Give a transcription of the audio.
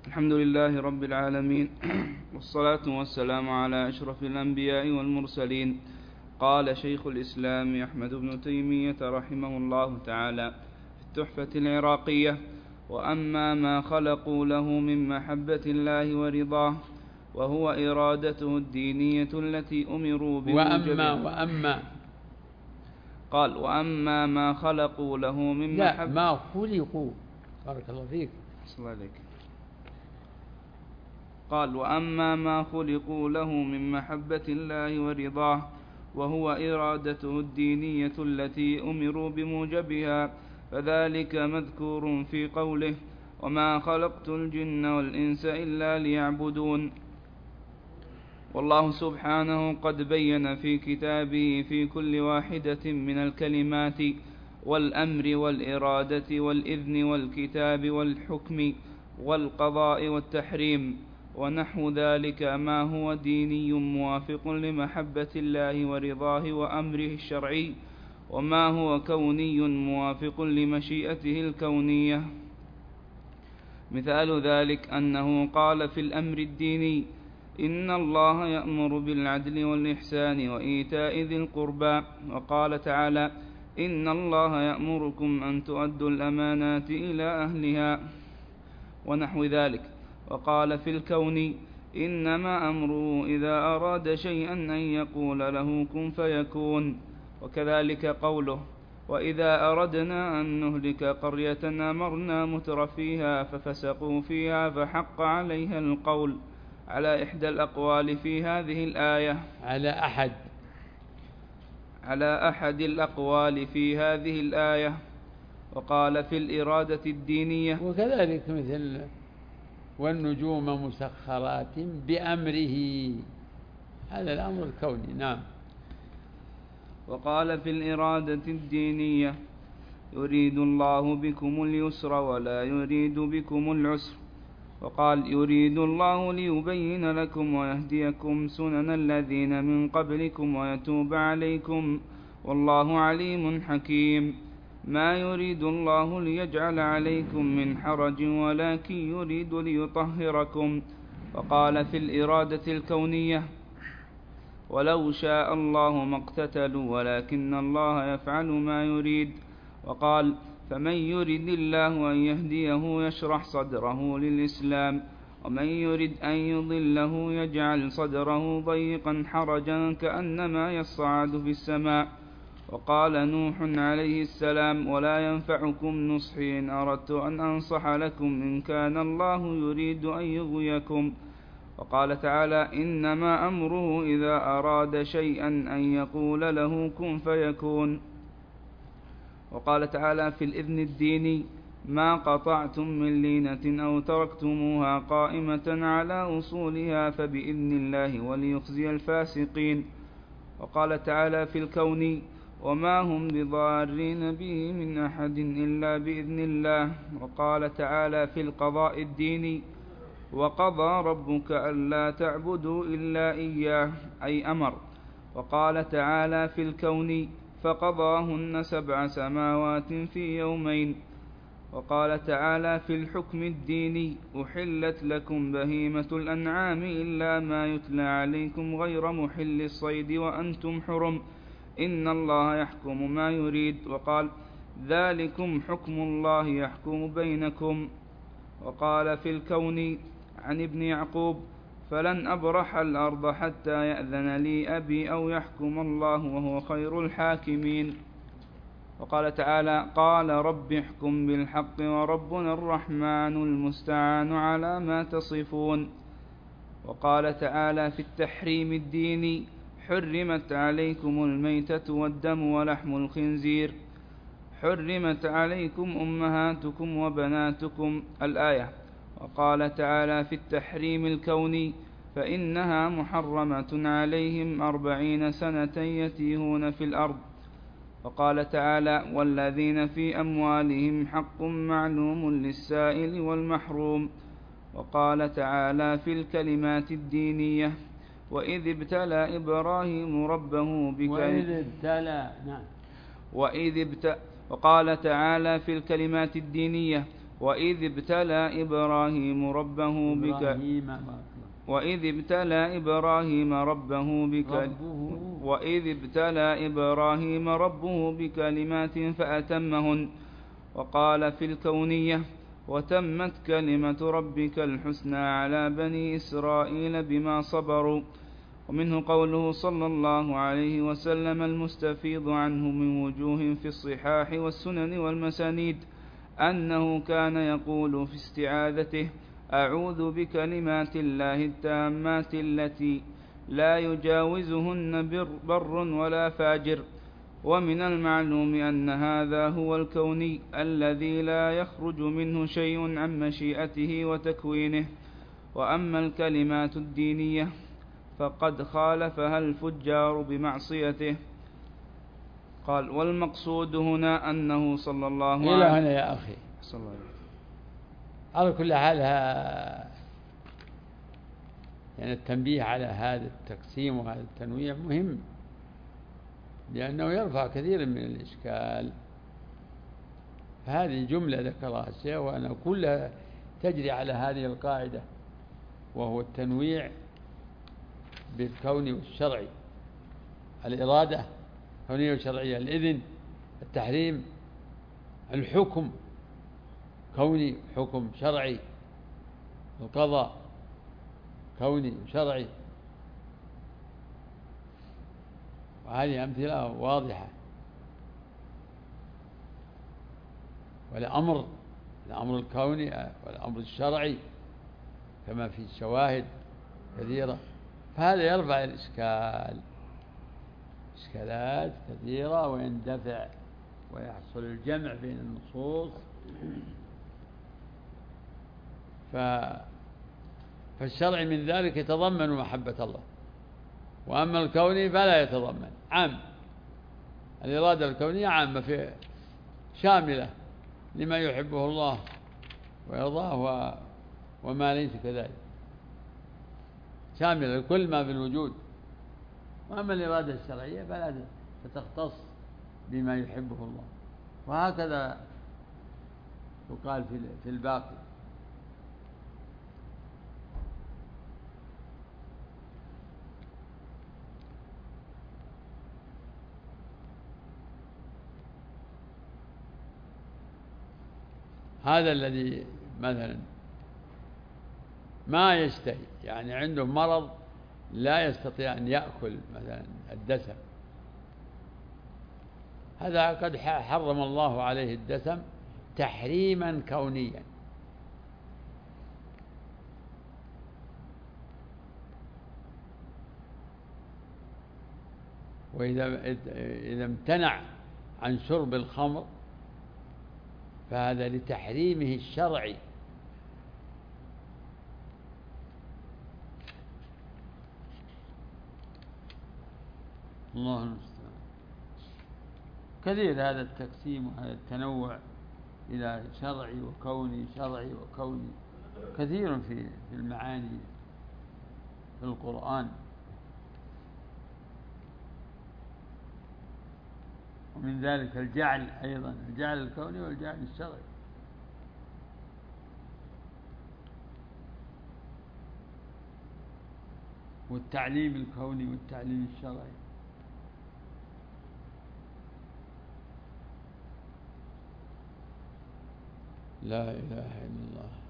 الحمد لله رب العالمين والصلاة والسلام على أشرف الأنبياء والمرسلين. قال شيخ الإسلام أحمد بن تيمية رحمه الله تعالى في التحفة العراقية: وأما ما خلقوا له من محبة الله ورضاه وهو إرادته الدينية التي أمروا بموجبها. قال: وأما ما خلقوا له من محبة، ما خلقوا، بارك الله فيك. قال: وأما ما خلقوا له من محبة الله ورضاه وهو إرادته الدينية التي أمروا بموجبها فذلك مذكور في قوله: وما خلقت الجن والإنس إلا ليعبدون. والله سبحانه قد بين في كتابه في كل واحدة من الكلمات والأمر والإرادة والإذن والكتاب والحكم والقضاء والتحريم ونحو ذلك ما هو ديني موافق لمحبة الله ورضاه وأمره الشرعي، وما هو كوني موافق لمشيئته الكونية. مثال ذلك أنه قال في الأمر الديني: إن الله يأمر بالعدل والإحسان وإيتاء ذي القربى، وقال تعالى: إن الله يأمركم أن تؤدوا الأمانات إلى أهلها، ونحو ذلك. وقال في الكون: إنما أمره إذا أراد شيئا أن يقول له كن فيكون. وكذلك قوله: وإذا أردنا أن نهلك قرية أمرنا مترفيها ففسقوا فيها فحق عليها القول، على إحدى الأقوال في هذه الآية، على أحد الأقوال في هذه الآية. وقال في الإرادة الدينية: وكذلك مثل والنجوم مسخرات بأمره، هذا الأمر الكوني. نعم. وقال في الإرادة الدينية: يريد الله بكم اليسر ولا يريد بكم العسر. وقال: يريد الله ليبين لكم ويهديكم سنن الذين من قبلكم ويتوب عليكم والله عليم حكيم. ما يريد الله ليجعل عليكم من حرج ولكن يريد ليطهركم. وقال في الإرادة الكونية: ولو شاء الله ما اقتتلوا ولكن الله يفعل ما يريد. وقال: فمن يرد الله أن يهديه يشرح صدره للإسلام ومن يرد أن يضله يجعل صدره ضيقا حرجا كأنما يصعد في السماء. وقال نوح عليه السلام: ولا ينفعكم نصحي إن أردت أن أنصح لكم إن كان الله يريد أن يغويكم. وقال تعالى: إنما أمره إذا أراد شيئا أن يقول له كن فيكون. وقال تعالى في الإذن الديني: ما قطعتم من لينة أو تركتموها قائمة على أصولها فبإذن الله وليخزي الفاسقين. وقال تعالى في الكون: وما هم بضارين به من أحد إلا بإذن الله. وقال تعالى في القضاء الديني: وقضى ربك ألا تعبدوا إلا إياه، أي أمر. وقال تعالى في الكون: فقضاهن 7 سماوات في يومين. وقال تعالى في الحكم الديني: أحلت لكم بهيمة الأنعام إلا ما يتلى عليكم غير محل الصيد وأنتم حرم إن الله يحكم ما يريد. وقال: ذلكم حكم الله يحكم بينكم. وقال في الكون عن ابن يعقوب: فلن أبرح الأرض حتى يأذن لي أبي أو يحكم الله وهو خير الحاكمين. وقال تعالى: قال رب احكم بالحق وربنا الرحمن المستعان على ما تصفون. وقال تعالى في التحريم الديني: حرمت عليكم الميتة والدم ولحم الخنزير، حرمت عليكم أمهاتكم وبناتكم، الآية. وقال تعالى في التحريم الكوني: فإنها محرمة عليهم 40 سنة يتيهون في الأرض. وقال تعالى: والذين في أموالهم حق معلوم للسائل والمحروم. وقال تعالى في الكلمات الدينية: وإذ ابتلى إبراهيم ربه وقال تعالى في الكلمات الدينية: وإذ ابتلى إبراهيم ربه بكلمات فأتمهن. وقال في الكونية: وتمت كلمة ربك الحسنى على بني إسرائيل بما صبروا. ومنه قوله صلى الله عليه وسلم المستفيض عنه من وجوه في الصحاح والسنن والمسانيد أنه كان يقول في استعاذته: أعوذ بكلمات الله التامات التي لا يجاوزهن بر ولا فاجر. ومن المعلوم أن هذا هو الكوني الذي لا يخرج منه شيء عن مشيئته وتكوينه. وأما الكلمات الدينية فقد خالفها الفجار بمعصيته. قال: والمقصود هنا أنه صلى الله عليه وسلم. إلى هنا يا أخي صلى الله عليه وسلم. على كل حال يعني التنبيه على هذا التقسيم وهذا التنويع مهم، لأنه يرفع كثيرا من الإشكال. فهذه جملة ذكرها الشيخ وأنا كلها تجري على هذه القاعدة، وهو التنويع بالكون والشرعي: الإرادة كونية وشرعية، الإذن، التحريم، الحكم كوني حكم شرعي، القضاء كوني وشرعي. وهذه أمثلة واضحة. والأمر الكوني والأمر الشرعي كما في شواهد كثيرة، فهذا يرفع إشكالات كثيرة ويندفع ويحصل الجمع بين النصوص. فالشرع من ذلك يتضمن محبة الله، وأما الكوني فلا يتضمن. عام، الإرادة الكونية عامة في شاملة لما يحبه الله ويرضاه وما ليس كذلك، شاملة لكل ما في الوجود. وأما الإرادة الشرعية فلا تختص بما يحبه الله، وهكذا يقال في الباقي. هذا الذي مثلا ما يشتهي، يعني عنده مرض لا يستطيع أن يأكل مثلا الدسم، هذا قد حرم الله عليه الدسم تحريما كونيا. وإذا امتنع عن شرب الخمر فهذا لتحريمه الشرعي. الله المستعان. كثير هذا التقسيم وهذا التنوع إلى شرعي وكوني، شرعي وكوني، كثير في المعاني في القرآن. ومن ذلك الجعل أيضا، الجعل الكوني والجعل الشرعي. والتعليم الكوني والتعليم الشرعي. لا إله إلا الله.